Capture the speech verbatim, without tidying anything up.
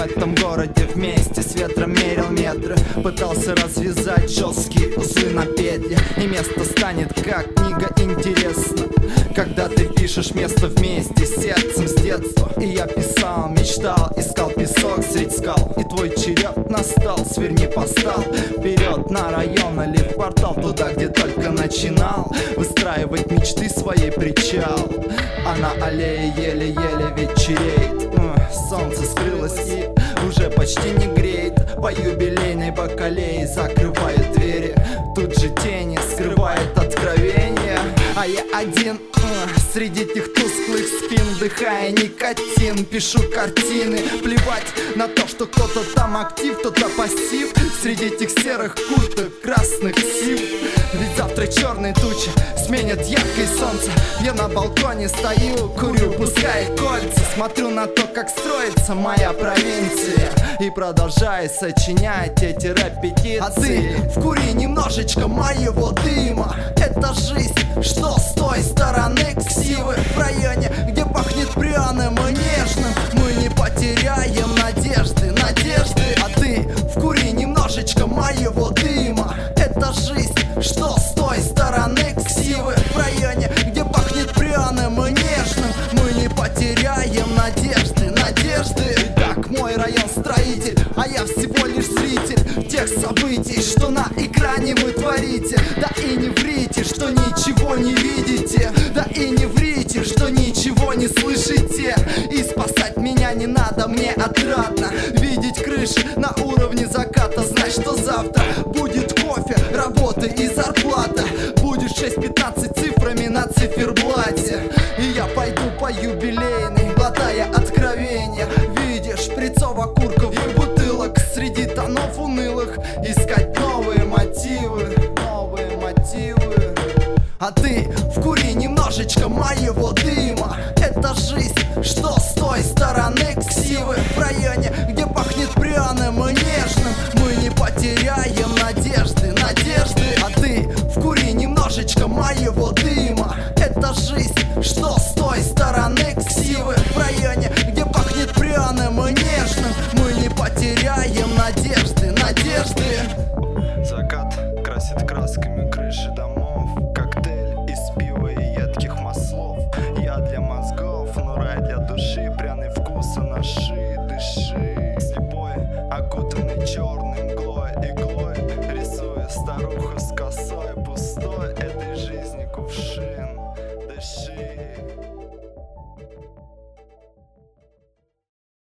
этом городе вместе с ветром мерил метры, пытался развязать жесткие узлы на петли. И место станет как книга интересно, когда ты пишешь место вместе с сердцем с детства. И я писал, мечтал, искал песок средь скал. И твой черед настал, сверни постал вперед на район или в квартал, туда, где только начинал выстраивать мечты своей причал. А на аллее еле-еле вечереет, солнце скрылось и уже почти не греет. По юбилейной бакалее закрывает двери, тут же тени скрывает откровение. А я один uh, среди этих тусклых спин, вдыхая никотин, пишу картины. Плевать на то, что кто-то там актив, кто-то пассив, среди этих серых курток, красных сив. Ведь завтра черные тучи сменят яркое солнце. Я на балконе стою, курю, пускай кольца, смотрю на то, как строится моя провинция, и продолжаю сочинять эти рэп-петиции. А ты вкури немножечко моего дыма. Это жизнь, что с той стороны ксивы, в районе, где пахнет пряным и нежным. Мы не потеряем надежды, надежды. А ты вкури немножечко моего дыма. Это жизнь, что с той стороны ксивы, в районе, где пахнет пряным и нежным. Мы не потеряем надежды, надежды. Итак, мой район строитель, а я всего лишь зритель тех событий, что на экране вы творите. Да и не врите, что ничего не видите, да и не врите, что ничего не слышите. И спасать меня не надо, мне отрадно видеть крыши на уровне заката, знать, что завтра будет кофе, работа и зарплата. Будет шесть пятнадцать цифрами на циферблате. И я пойду по юбилейной, глотая откровения. Видишь, шприцов, окурков и бутылок среди тонов унылых, искать новые мотивы, новые мотивы. А ты вкури немножечко моего дыма. Это жизнь, что с той стороны ксивы, в районе, где пахнет пряным и нежным. Мы не потеряем надежды, надежды. А ты вкури немножечко моего дыма. Это жизнь, что с той стороны ксивы, в районе, где пахнет пряным и нежным. Мы не потеряем надежды, надежды. Закат красит красками крыши домов, коктейль из пива и едких маслов. Я для мозгов, но рай для души, пряный вкус анаши, дыши. Слепой, окутанный черной мглой, иглой,